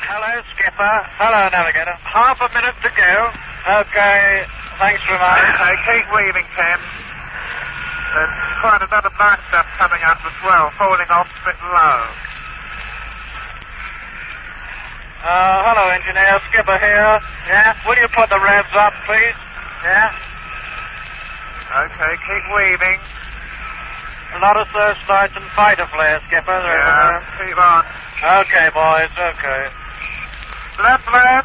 Hello, Skipper. Hello, Navigator. Half a minute to go. Okay, thanks very much. Okay, keep weaving, Ken. There's quite a lot of night stuff coming up as well, falling off a bit low. Hello, engineer. Skipper here. Yeah? Will you put the revs up, please? Yeah? Okay, keep weaving. A lot of searchlights and fighter flares, Skipper. Yeah, keep on. Okay, boys, okay. Left.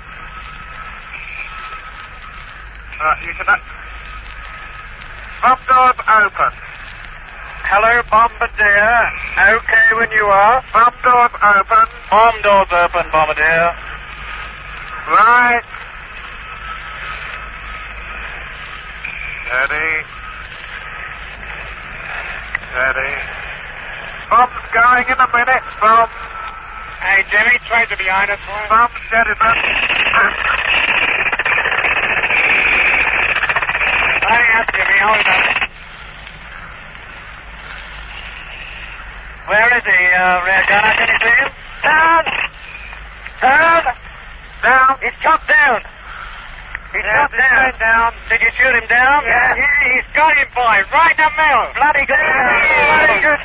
You can... Bomb doors open. Hello, Bombardier. Okay when you are. Bomb doors open. Bomb doors open, Bombardier. Right. Steady. Bomb's going in a minute. Bomb. Hey, Jimmy, try to behind us. Bomb steadiness. Hurry up, Jimmy. Hold on. Where is he, rear gunner? Can you see him? Down. He's shot down. He's shot down. Did you shoot him down? Yeah, he's got him, boy. Right in the middle. Bloody good. Bloody good.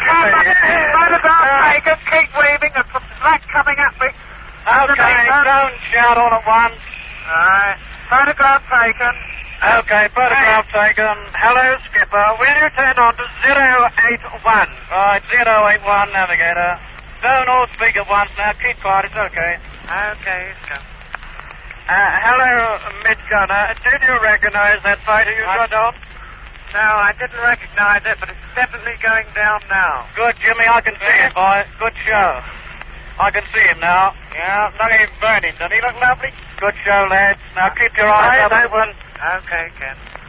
Keep weaving. There's some slack coming at me. Okay, don't shout all at once. Alright. Photograph taken. Okay, photograph taken. Hello, Skipper. Will you turn on to 081? Right, 081, Navigator. Don't all speak at once now. Keep quiet, it's okay. Okay, let's go. Hello, mid-gunner. Did you recognize that fighter you shot off? No, I didn't recognize it, but it's definitely going down now. Good, Jimmy. I can see him, boy. Good show. I can see him now. Yeah, look at him burning. Doesn't he look lovely? Good show, lads. Now keep your eyes open. Okay, Ken.